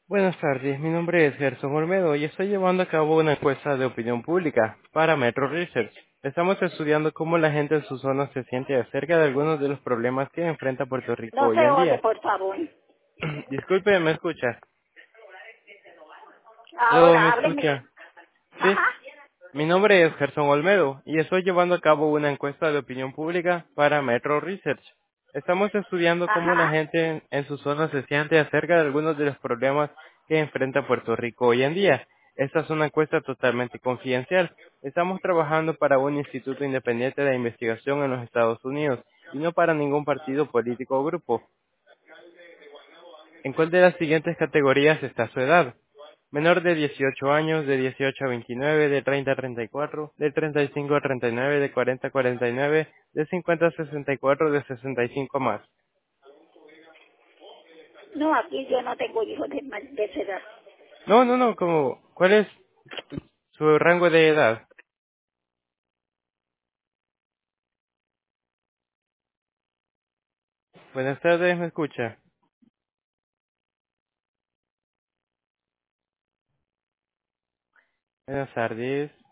Buenas tardes, mi nombre es Gerson Olmedo y estoy llevando a cabo una encuesta de opinión pública para Metro Research. Estamos estudiando cómo la gente en su zona se siente acerca de algunos de los problemas que enfrenta Puerto Rico No hoy se en oye, día. por favor. Disculpe, ¿me escucha? ¿Lo me Ahora, hábleme. escucha? Sí. Ajá. Mi nombre es Gerson Olmedo y estoy llevando a cabo una encuesta de opinión pública para Metro Research. Estamos estudiando cómo la Ajá. gente en su zona se siente acerca de algunos de los problemas que enfrenta Puerto Rico hoy en día. Esta es una encuesta totalmente confidencial. Estamos trabajando para un instituto independiente de investigación en los Estados Unidos y no para ningún partido político o grupo. ¿En cuál de las siguientes categorías está su edad? Menor de 18 años, de 18 a 29, de 30 a 34, de 35 a 39, de 40 a 49, de 50 a 64, de 65 a más. No, aquí yo no tengo hijos de esa edad. No, ¿cuál es su rango de edad? Buenas tardes, ¿me escucha? Buenas tardes.